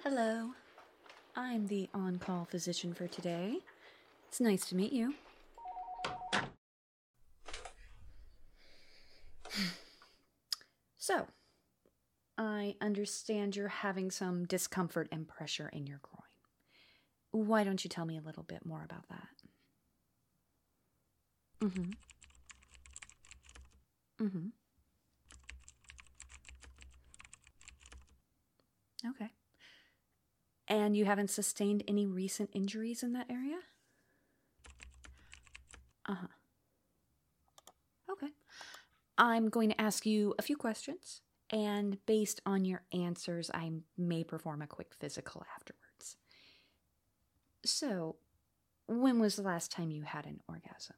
Hello, I'm the on-call physician for today. It's nice to meet you. So, I understand you're having some discomfort and pressure in your groin. Why don't you tell me a little bit more about that? Mm-hmm. Mm-hmm. Okay. And you haven't sustained any recent injuries in that area? Uh-huh. Okay. I'm going to ask you a few questions, and based on your answers, I may perform a quick physical afterwards. So, when was the last time you had an orgasm?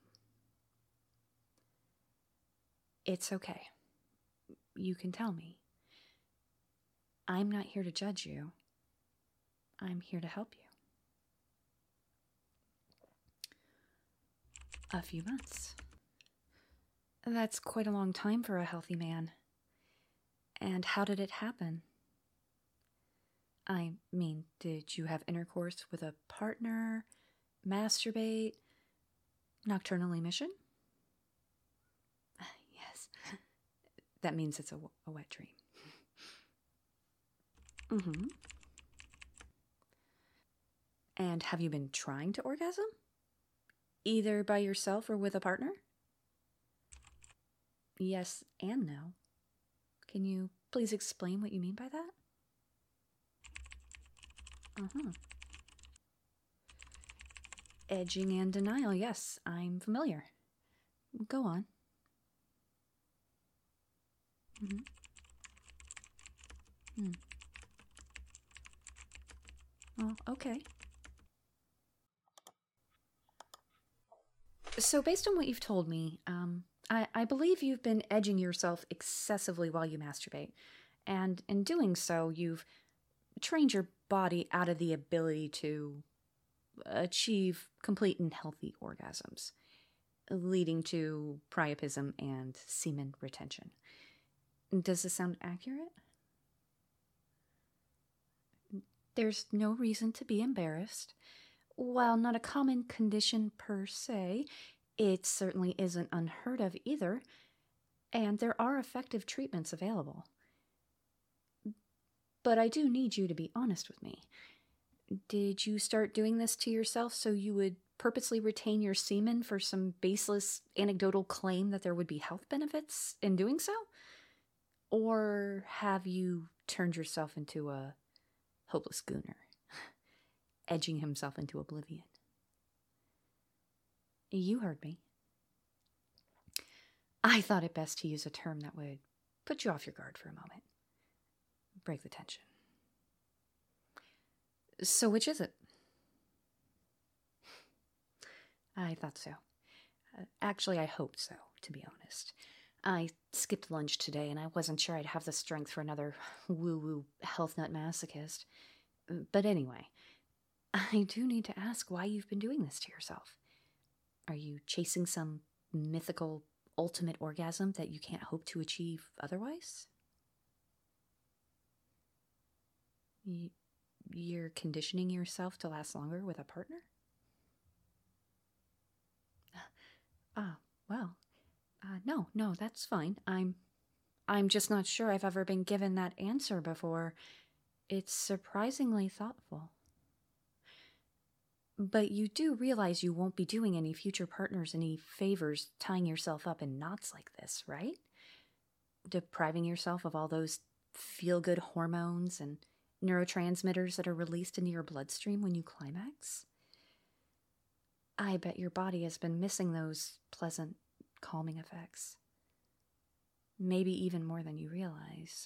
It's okay. You can tell me. I'm not here to judge you. I'm here to help you. A few months. That's quite a long time for a healthy man. And how did it happen? I mean, did you have intercourse with a partner, masturbate, nocturnal emission? Yes. That means it's a wet dream. Mm-hmm. And have you been trying to orgasm? Either by yourself or with a partner? Yes and no. Can you please explain what you mean by that? Uh-huh. Edging and denial, yes, I'm familiar. Go on. Mm-hmm. Hmm. Oh, okay. So, based on what you've told me, I believe you've been edging yourself excessively while you masturbate. And in doing so, you've trained your body out of the ability to achieve complete and healthy orgasms, leading to priapism and semen retention. Does this sound accurate? There's no reason to be embarrassed. While not a common condition per se, it certainly isn't unheard of either, and there are effective treatments available. But I do need you to be honest with me. Did you start doing this to yourself so you would purposely retain your semen for some baseless anecdotal claim that there would be health benefits in doing so? Or have you turned yourself into a hopeless gooner, edging himself into oblivion? You heard me. I thought it best to use a term that would put you off your guard for a moment. Break the tension. So which is it? I thought so. Actually, I hoped so, to be honest. I skipped lunch today and I wasn't sure I'd have the strength for another woo-woo health nut masochist. But anyway, I do need to ask why you've been doing this to yourself. Are you chasing some mythical ultimate orgasm that you can't hope to achieve otherwise? You're conditioning yourself to last longer with a partner? Ah, well, no, that's fine. I'm just not sure I've ever been given that answer before. It's surprisingly thoughtful. But you do realize you won't be doing any future partners any favors tying yourself up in knots like this, right? Depriving yourself of all those feel-good hormones and neurotransmitters that are released into your bloodstream when you climax? I bet your body has been missing those pleasant, calming effects. Maybe even more than you realize.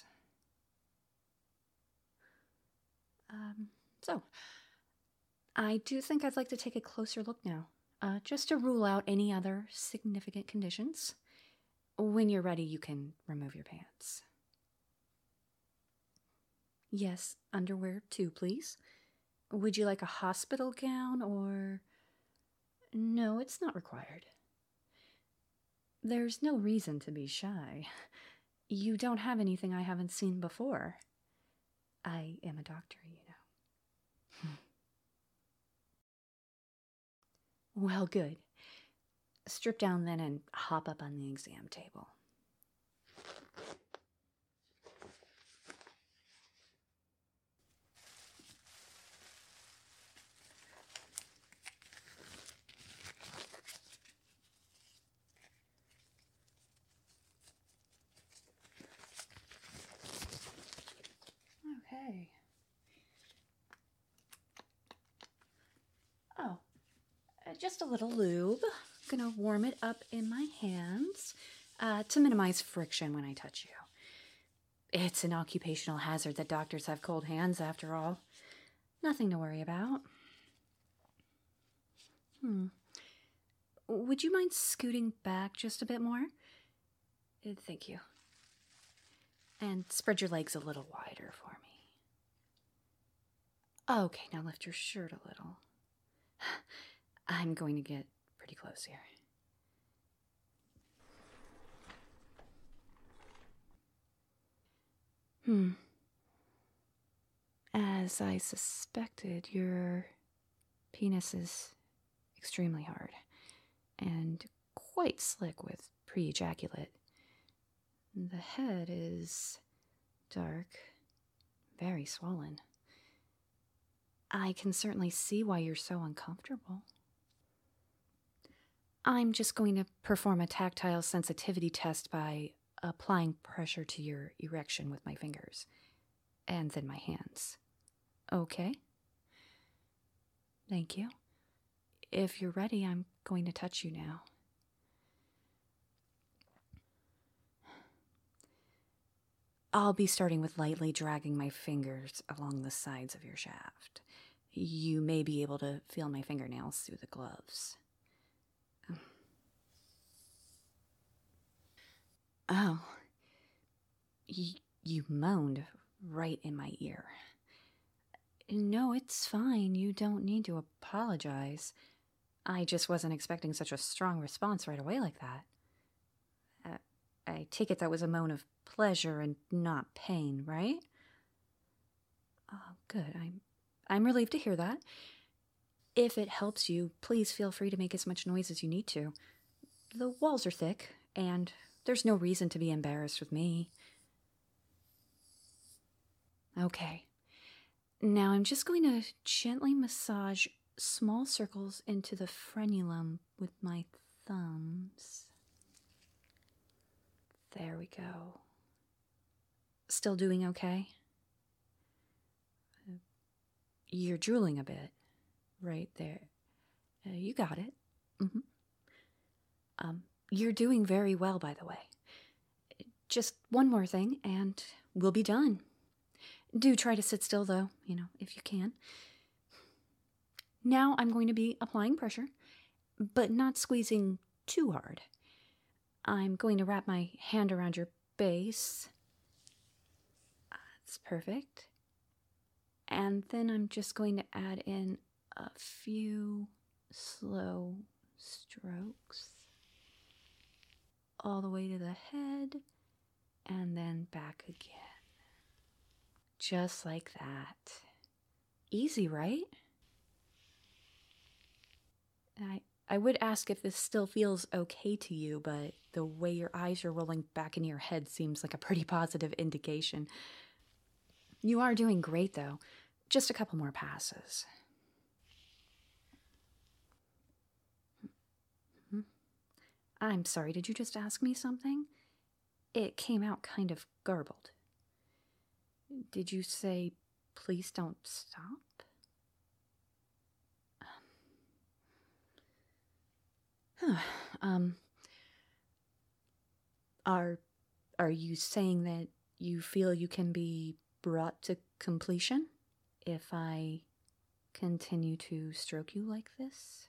So, I do think I'd like to take a closer look now, just to rule out any other significant conditions. When you're ready, you can remove your pants. Yes, underwear too, please. Would you like a hospital gown or... No, it's not required. There's no reason to be shy. You don't have anything I haven't seen before. I am a doctor, you know. Well, good. Strip down then and hop up on the exam table. Okay. Oh, just a little lube. Gonna warm it up in my hands to minimize friction when I touch you. It's an occupational hazard that doctors have cold hands, after all. Nothing to worry about. Would you mind scooting back just a bit more? Thank you. And spread your legs a little wider for me. Okay, now lift your shirt a little. I'm going to get pretty close here. As I suspected, your penis is extremely hard and quite slick with pre-ejaculate. The head is dark, very swollen. I can certainly see why you're so uncomfortable. I'm just going to perform a tactile sensitivity test by applying pressure to your erection with my fingers, and then my hands. Okay? Thank you. If you're ready, I'm going to touch you now. I'll be starting with lightly dragging my fingers along the sides of your shaft. You may be able to feel my fingernails through the gloves. Oh. You moaned right in my ear. No, it's fine. You don't need to apologize. I just wasn't expecting such a strong response right away like that. I take it that was a moan of pleasure and not pain, right? Oh, good. I'm relieved to hear that. If it helps you, please feel free to make as much noise as you need to. The walls are thick, and there's no reason to be embarrassed with me. Okay. Now I'm just going to gently massage small circles into the frenulum with my thumbs. There we go. Still doing okay? You're drooling a bit. Right there. You got it. You're doing very well, by the way. Just one more thing, and we'll be done. Do try to sit still, though, if you can. Now I'm going to be applying pressure, but not squeezing too hard. I'm going to wrap my hand around your base. That's perfect. And then I'm just going to add in a few slow strokes all the way to the head and then back again. Just like that. Easy, right? I would ask if this still feels okay to you, but the way your eyes are rolling back into your head seems like a pretty positive indication. You are doing great, though. Just a couple more passes. I'm sorry, did you just ask me something? It came out kind of garbled. Did you say, please don't stop? Are you saying that you feel you can be brought to completion if I continue to stroke you like this?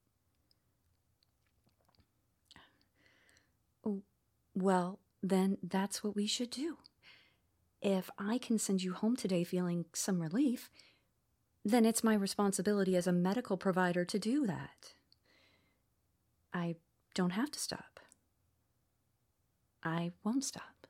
Oh, well, then that's what we should do. If I can send you home today feeling some relief, then it's my responsibility as a medical provider to do that. I don't have to stop. I won't stop.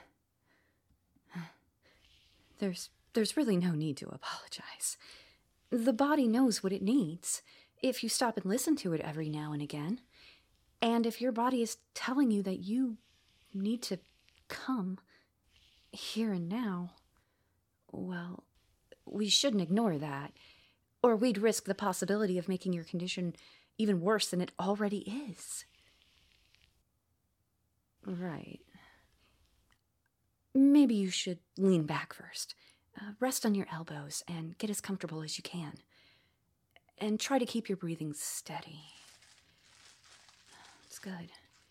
There's really no need to apologize. The body knows what it needs if you stop and listen to it every now and again. And if your body is telling you that you need to come here and now, well, we shouldn't ignore that, or we'd risk the possibility of making your condition even worse than it already is. Right. Maybe you should lean back first. Rest on your elbows and get as comfortable as you can. And try to keep your breathing steady. It's good.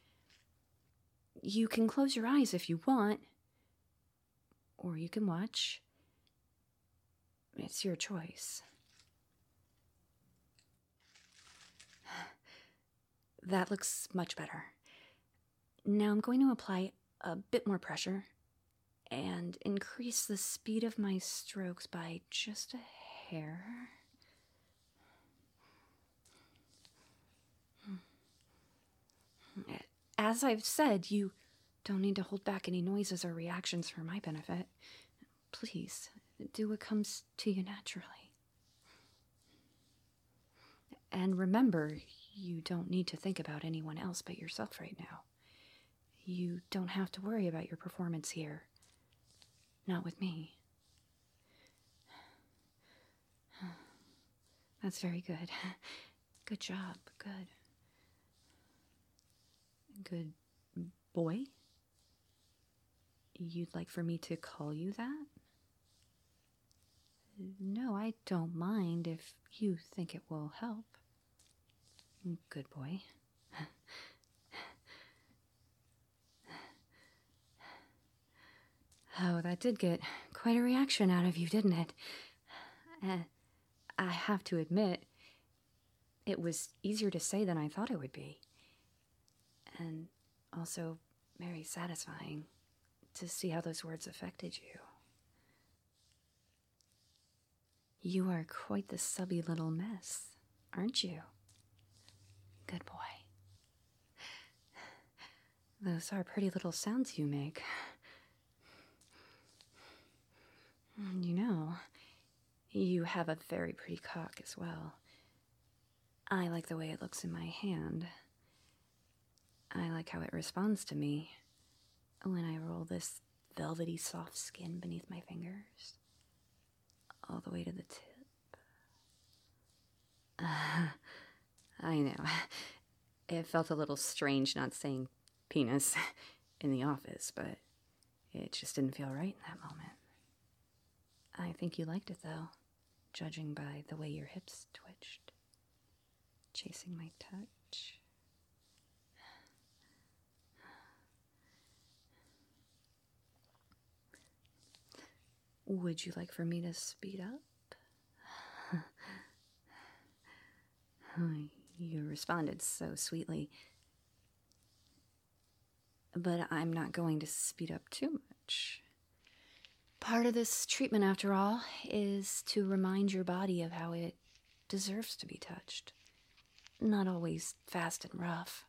You can close your eyes if you want, or you can watch. It's your choice. That looks much better. Now I'm going to apply a bit more pressure and increase the speed of my strokes by just a hair. As I've said, you don't need to hold back any noises or reactions for my benefit. Please, do what comes to you naturally. And remember, you don't need to think about anyone else but yourself right now. You don't have to worry about your performance here. Not with me. That's very good. Good job. Good. Good boy? You'd like for me to call you that? No, I don't mind if you think it will help. Good boy. Oh, that did get quite a reaction out of you, didn't it? I have to admit, it was easier to say than I thought it would be. And also very satisfying to see how those words affected you. You are quite the subby little mess, aren't you? Good boy. Those are pretty little sounds you make. You know, you have a very pretty cock as well. I like the way it looks in my hand. I like how it responds to me when I roll this velvety soft skin beneath my fingers, all the way to the tip. I know. It felt a little strange not saying penis in the office, but it just didn't feel right in that moment. I think you liked it, though, judging by the way your hips twitched, chasing my touch. Would you like for me to speed up? You responded so sweetly. But I'm not going to speed up too much. Part of this treatment, after all, is to remind your body of how it deserves to be touched. Not always fast and rough,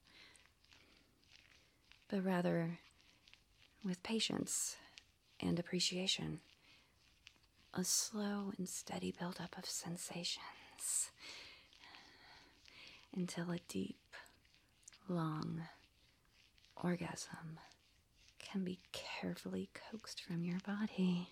but rather with patience and appreciation. A slow and steady buildup of sensations until a deep, long orgasm can be carefully coaxed from your body.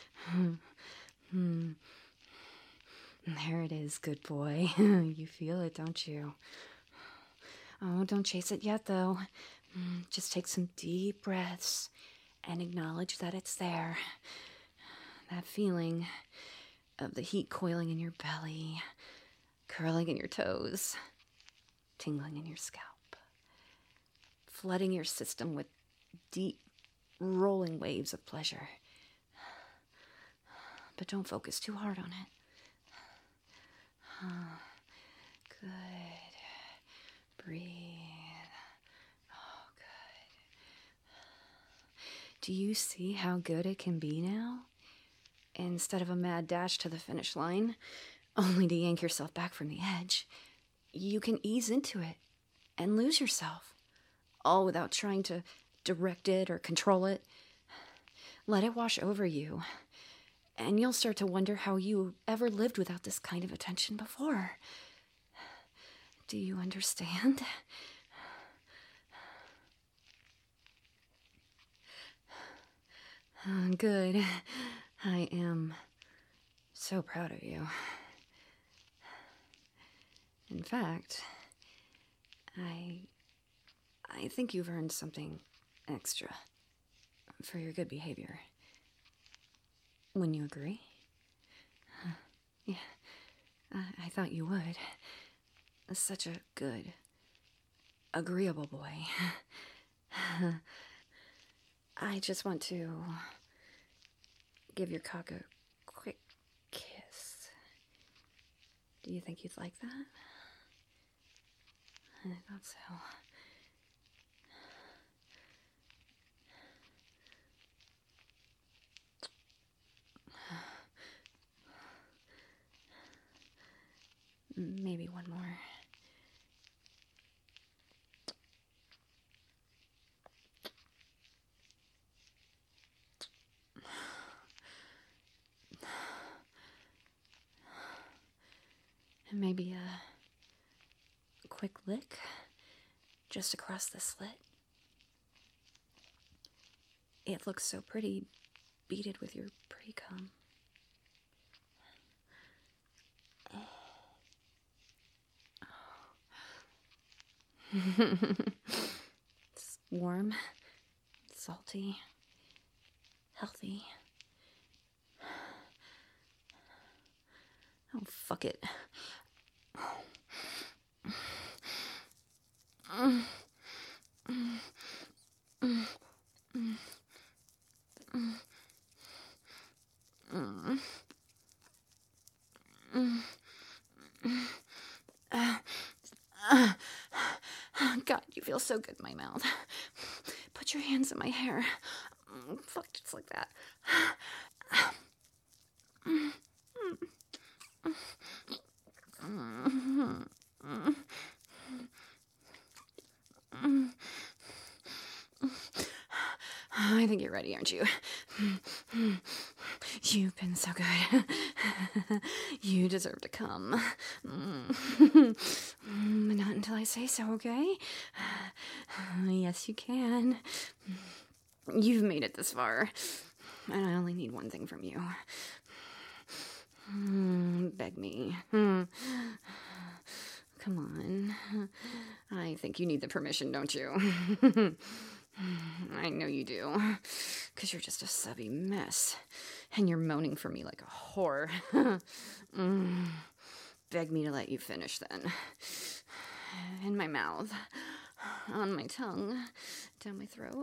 There it is, good boy. You feel it, don't you? Oh, don't chase it yet, though. Just take some deep breaths and acknowledge that it's there. That feeling of the heat coiling in your belly, curling in your toes, tingling in your scalp, flooding your system with deep, rolling waves of pleasure. But don't focus too hard on it. Good. Breathe. Oh, good. Do you see how good it can be now? Instead of a mad dash to the finish line, only to yank yourself back from the edge, you can ease into it and lose yourself, all without trying to direct it or control it. Let it wash over you And you'll start to wonder how you ever lived without this kind of attention before. Do you understand? Good. I am so proud of you. In fact, I think you've earned something extra for your good behavior. Wouldn't you agree? Yeah, I thought you would. Such a good, agreeable boy. I just want to give your cock a quick kiss. Do you think you'd like that? I thought so. Maybe one more. And maybe a quick lick just across the slit. It looks so pretty, beaded with your pre-cum. It's warm, salty, healthy. Oh, fuck it. God, you feel so good in my mouth. Put your hands in my hair. Fuck, just like that. I think you're ready, aren't you? You've been so good. You deserve to come. Not until I say so, okay? Yes, you can. You've made it this far, and I only need one thing from you. Beg me. Come on. I think you need the permission, don't you? I know you do. Because you're just a subby mess. And you're moaning for me like a whore. Beg me to let you finish then. In my mouth. On my tongue. Down my throat.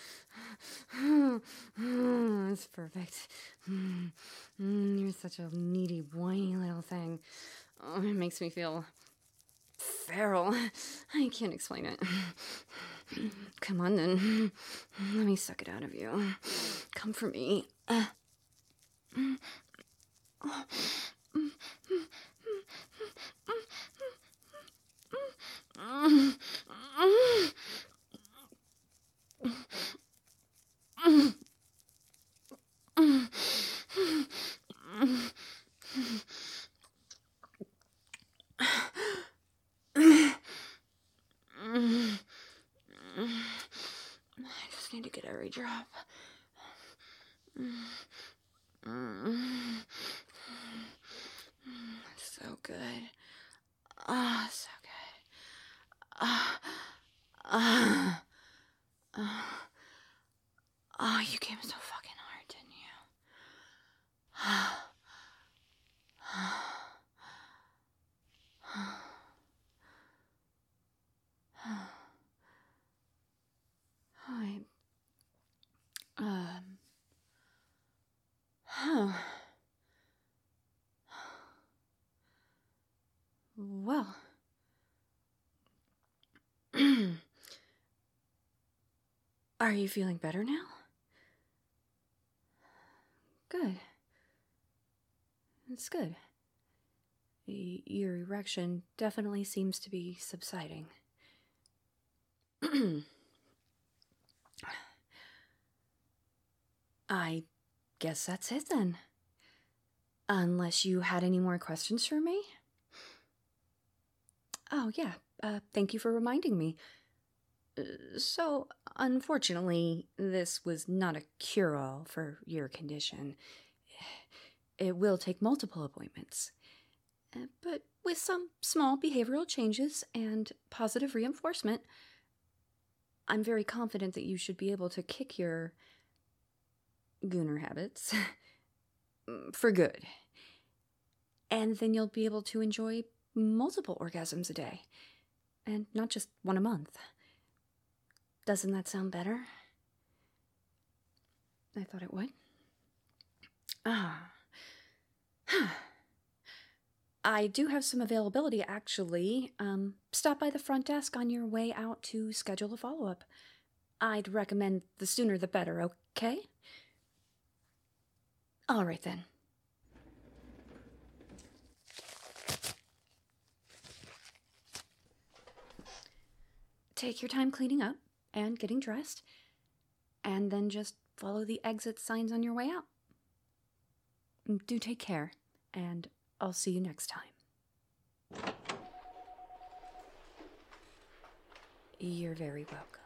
It's perfect. You're such a needy, whiny little thing. Oh, it makes me feel feral. I can't explain it. Come on then. Let me suck it out of you. Come for me. I just need to get every drop. So good. Ah, so good. You came so fucking hard, didn't you? Well. Are you feeling better now? Good. It's good. Your erection definitely seems to be subsiding. I guess that's it then. Unless you had any more questions for me? Oh, yeah. Thank you for reminding me. So, unfortunately, this was not a cure-all for your condition. It will take multiple appointments. But with some small behavioral changes and positive reinforcement, I'm very confident that you should be able to kick your gooner habits for good. And then you'll be able to enjoy multiple orgasms a day, and not just one a month. Doesn't that sound better? I thought it would. I do have some availability, actually. Stop by the front desk on your way out to schedule a follow-up. I'd recommend the sooner the better, okay? All right, then. Take your time cleaning up and getting dressed, and then just follow the exit signs on your way out. Do take care, and I'll see you next time. You're very welcome.